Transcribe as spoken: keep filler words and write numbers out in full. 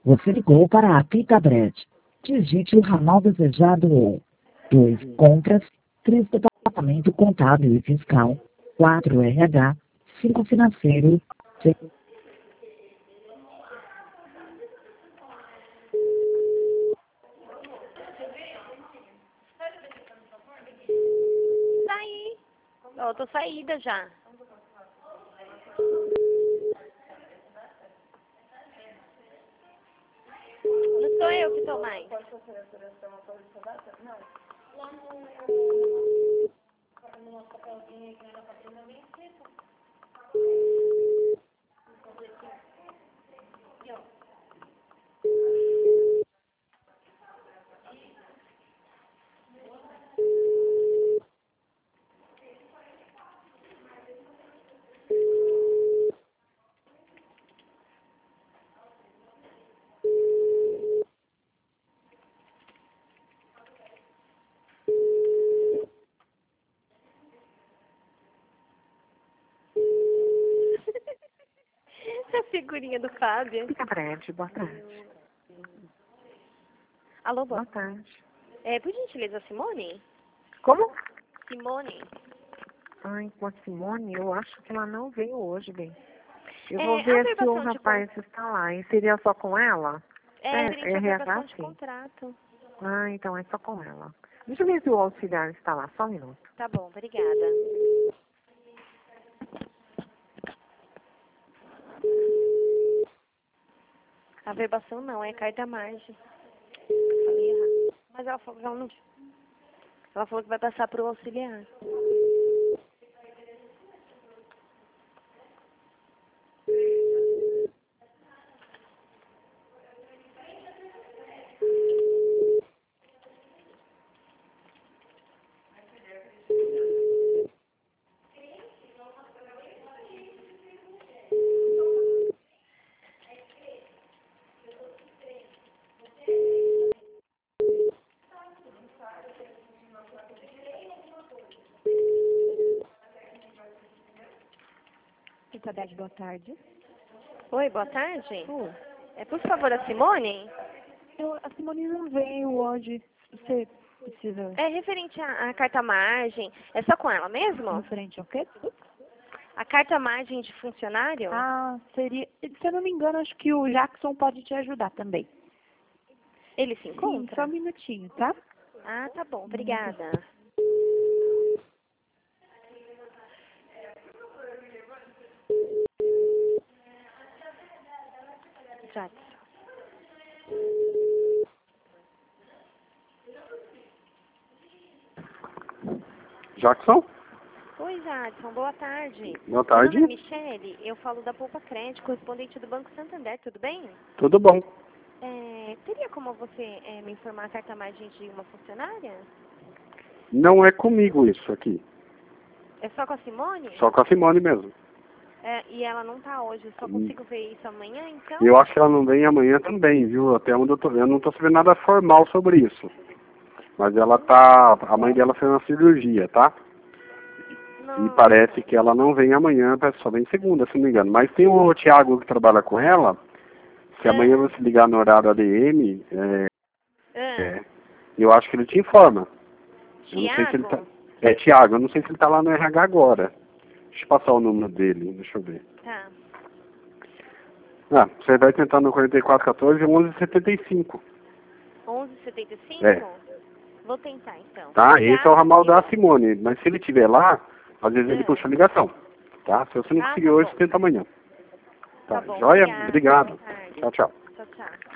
Você ligou para a Pita Bread. Digite o ramal desejado ou dois compras, três departamento contábil e fiscal, quatro R H, cinco financeiro, seis... Saí. Ó, tô saída já. Não sou eu que tô mais. Lá no nosso papelzinho que não era pra ter na vencida. A figurinha do Fábio. Fica breve, boa tarde. Alô, boa Boa tarde. É, por gentileza, Simone? Como? Simone? Ai, com a Simone, eu acho que ela não veio hoje, bem. Eu É, vou a ver se o averbação de rapaz está lá. E seria só com ela? É, É, referente à R H, averbação de sim. contrato. Ah, então é só com ela. Deixa eu ver se o auxiliar está lá, só um minuto. Tá bom, obrigada. Averbação não, é carta margem. Falei errado. Mas ela falou que ela não... Ela falou que vai passar pro auxiliar. Itadete, boa tarde. Oi, boa tarde. Oh, É, por favor, a Simone? eu, a Simone não veio hoje. Você precisa... É referente à, à carta margem. É só com ela mesmo? Referente ao quê? A carta margem de funcionário? Ah, seria... Se eu não me engano, acho que o Jackson pode te ajudar também. Ele se Sim, encontra? só um minutinho, tá? Ah, tá bom, obrigada. Jackson. Jackson? Oi, Jadson, boa tarde. Boa tarde. Meu nome é Michele, eu falo da Poupa Crédito, correspondente do Banco Santander, tudo bem? Tudo bom. É, teria como você é, me informar a carta margem de uma funcionária? Não é comigo isso aqui. É só com a Simone? Só com a Simone mesmo. É, e ela não tá hoje, eu só consigo ver isso amanhã, então? Eu acho que ela não vem amanhã também, viu? Até onde eu tô vendo, eu não tô sabendo nada formal sobre isso. Mas ela tá... A mãe dela fez uma cirurgia, tá? Não. E parece que ela não vem amanhã, só vem segunda, se não me engano. Mas tem o Thiago que trabalha com ela. Se É. amanhã você ligar no horário A D M, é, É. é, eu acho que ele te informa. Eu não sei se ele Tiago? tá... É, Thiago, eu não sei se ele tá lá no R H agora. Deixa eu passar o número dele, deixa eu ver. Tá. Ah, você vai tentar no quarenta e quatro quatorze, onze setenta e cinco. onze setenta e cinco? É. Vou tentar, então. Tá, Obrigada, esse é o ramal viu? da Simone. Mas se ele estiver lá, às vezes ele É. puxa a ligação. Tá? Se você não Ah, conseguir tá hoje, bom. tenta amanhã. Tá Tá, bom, joia? obrigada. Obrigado. Boa tarde. Tchau, tchau. Tchau, tchau.